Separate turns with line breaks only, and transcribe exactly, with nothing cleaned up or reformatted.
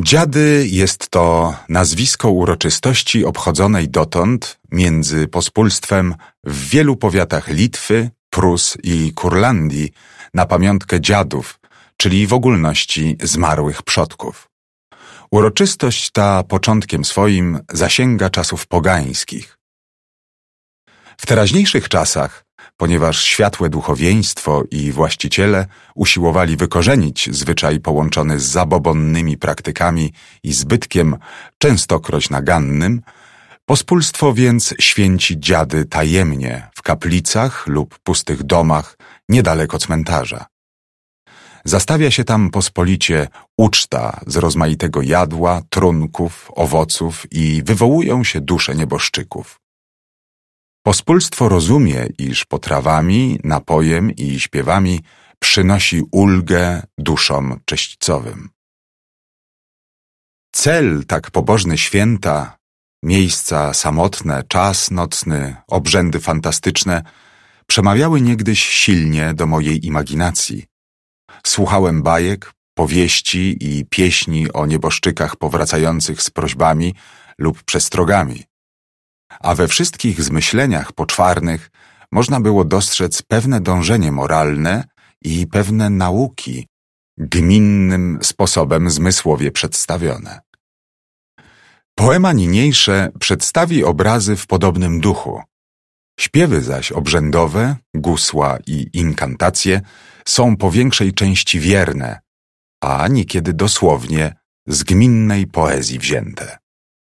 Dziady jest to nazwisko uroczystości obchodzonej dotąd między pospólstwem w wielu powiatach Litwy, Prus i Kurlandii na pamiątkę dziadów, czyli w ogólności zmarłych przodków. Uroczystość ta początkiem swoim zasięga czasów pogańskich. W teraźniejszych czasach, ponieważ światłe duchowieństwo i właściciele usiłowali wykorzenić zwyczaj połączony z zabobonnymi praktykami i zbytkiem, częstokroć nagannym, pospólstwo więc święci dziady tajemnie w kaplicach lub pustych domach niedaleko cmentarza. Zastawia się tam pospolicie uczta z rozmaitego jadła, trunków, owoców i wywołują się dusze nieboszczyków. Pospólstwo rozumie, iż potrawami, napojem i śpiewami przynosi ulgę duszom czyśćcowym. Cel tak pobożny święta, miejsca samotne, czas nocny, obrzędy fantastyczne przemawiały niegdyś silnie do mojej imaginacji. Słuchałem bajek, powieści i pieśni o nieboszczykach powracających z prośbami lub przestrogami. A we wszystkich zmyśleniach poczwarnych można było dostrzec pewne dążenie moralne i pewne nauki, gminnym sposobem zmysłowie przedstawione. Poema niniejsze przedstawi obrazy w podobnym duchu. Śpiewy zaś obrzędowe, gusła i inkantacje są po większej części wierne, a niekiedy dosłownie z gminnej poezji wzięte.